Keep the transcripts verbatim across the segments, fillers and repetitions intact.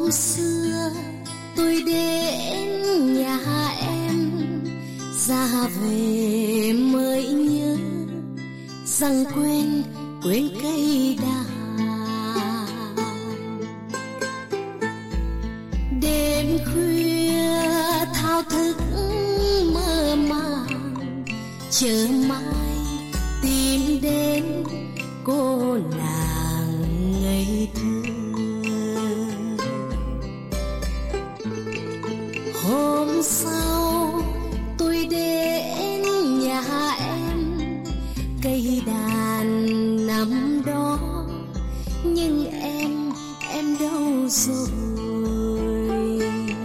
Hôm xưa tôi đến nhà em, ra về mới nhớ rằng quên quên cây đàn. Đêm khuya thao thức mơ màng, chờ mãi tìm đến cô nàng ngây thơ. Hôm sau tôi đến nhà em, cây đàn nằm đó, nhưng em, em đâu rồi?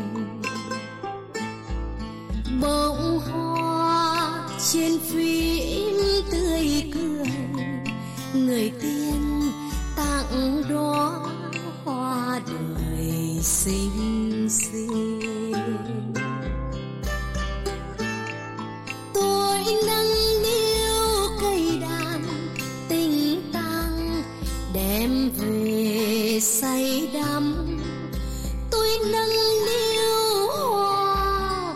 Bông hoa trên phím tươi cười, người tiên tặng đóa hoa đời xinh xinh. Tôi nâng niu cây đàn tình tang đem về say đắm. Tôi nâng niu hoa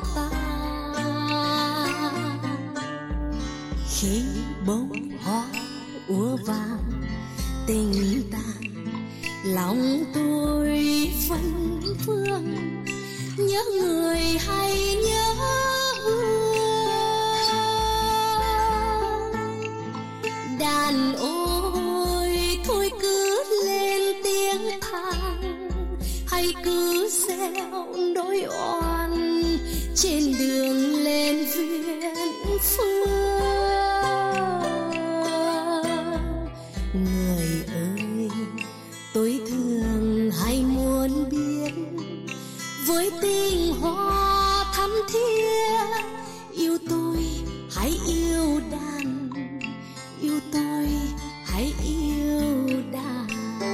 tàn khi bông hoa úa vàng tình tàn, lòng tôi vẫn vương nhớ người hay nhớ đàn. Ôi thôi cứ lên tiếng than, hay cứ gieo nỗi oan trên đường lên viện phương. Người ơi, tôi thương hay muốn biết, với tình hoa thắm thiết, yêu tôi hãy yêu đàn, yêu tôi hãy yêu đàn.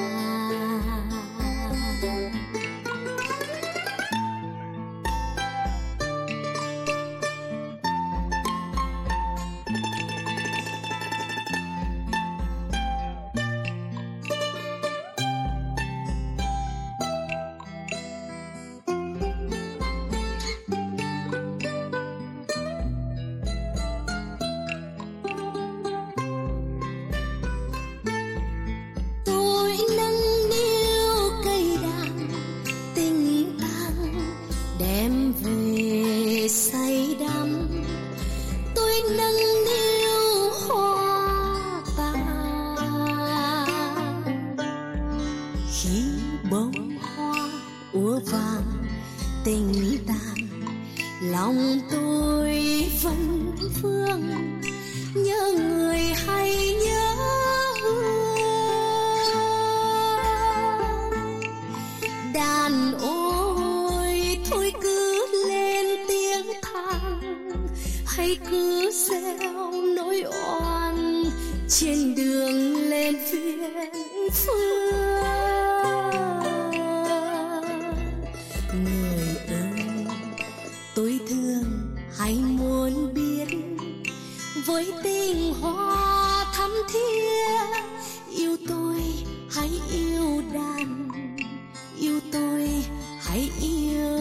Đem về say đắm, tôi nâng niu hoa tàn khi bông hoa úa vàng tình tàn, lòng tôi vẫn vương nhớ người hay nhớ đàn. Ôi thôi cứ lên tiếng than, hay cứ gieo nỗi oan trên đường lên viện phương. Người ơi, tôi thương hay muốn biết, với tình hoa thắm thiết, yêu tôi hãy yêu đàn, yêu tôi hãy yêu